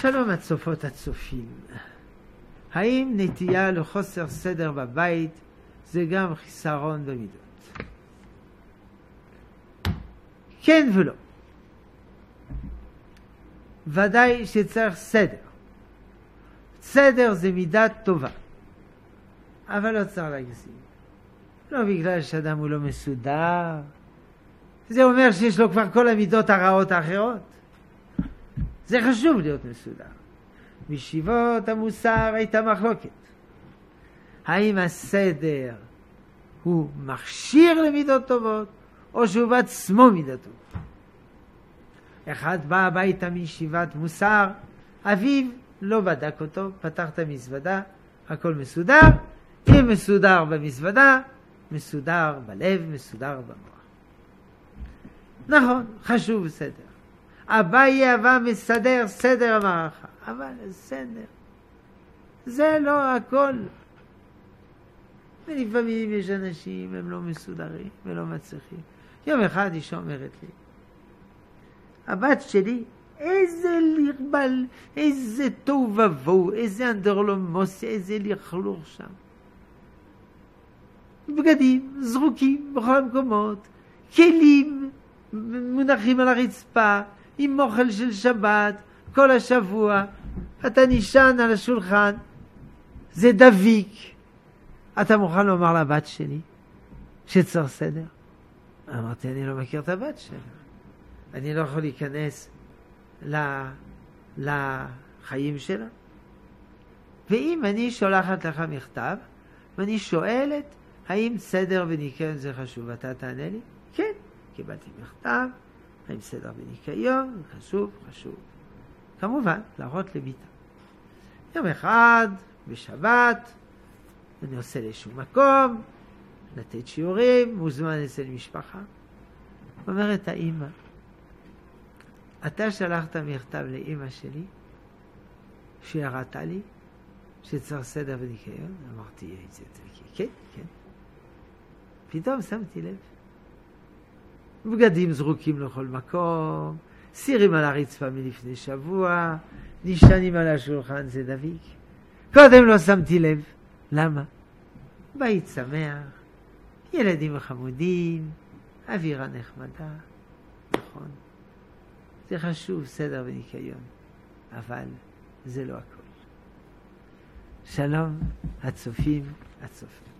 שלום הצופות הצופים. האם נטייה לחוסר סדר בבית זה גם חיסרון במידות? כן ולא. ודאי שצריך סדר. סדר זה מידה טובה. אבל לא צריך להגזים. לא בגלל שאדם הוא לא מסודר. זה אומר שיש לו כבר כל המידות הרעות האחרות. זה חשוב להיות מסודר. בישיבות המוסר הייתה מחלוקת. האם הסדר הוא מכשיר למידות טובות, או שהוא בעצמו מידות טובות? אחד בא הביתה מישיבת מוסר, אביו לא בדק אותו, פתח את המזוודה, הכל מסודר. אם מסודר במזוודה, מסודר בלב, מסודר במוח. נכון, חשוב סדר. אביי אהבה מסדר סדר המערכה, אבל סדר זה לא הכל. ולפעמים יש אנשים הם לא מסודרים ולא מצליחים. יום אחד אישה אומרת לי, הבת שלי איזה לרבל, איזה טוב ובוא, איזה אנדרלומוס, איזה לכלוך שם, בגדים זרוקים בכל המקומות, כלים מונחים על הרצפה עם אוכל של שבת כל השבוע, אתה נשען על השולחן, זה דביק. אתה מוכן לומר לבת שלי שצריך סדר? אמרתי, אני לא מכיר את הבת שלה, אני לא יכול להיכנס לחיים שלה. ואם אני שולחת לך מכתב ואני שואלת האם סדר וניקיון זה חשוב, אתה תענה לי כן, קיבלתי מכתב, האם סדר וניקיון חשוב. כמובן להראות לביתה. יום אחד בשבת אני עושה לאיזשהו מקום לתת שיעורים, מוזמן אצל משפחה. אומרת האמא, אתה שלחת מכתב לאמא שלי שהראתה לי שצריך סדר וניקיון? אמרתי, כן. פתאום שמתי לב, בגדים זרוקים לכל מקום, סירים על הרצפה מלפני שבוע, נשענים על השולחן, זה דביק. קודם לא שמתי לב. למה? בית שמח, ילדים חמודים, אווירה נחמדה. נכון, זה חשוב סדר וניקיון, אבל זה לא הכל. שלום הצופים, הצופים.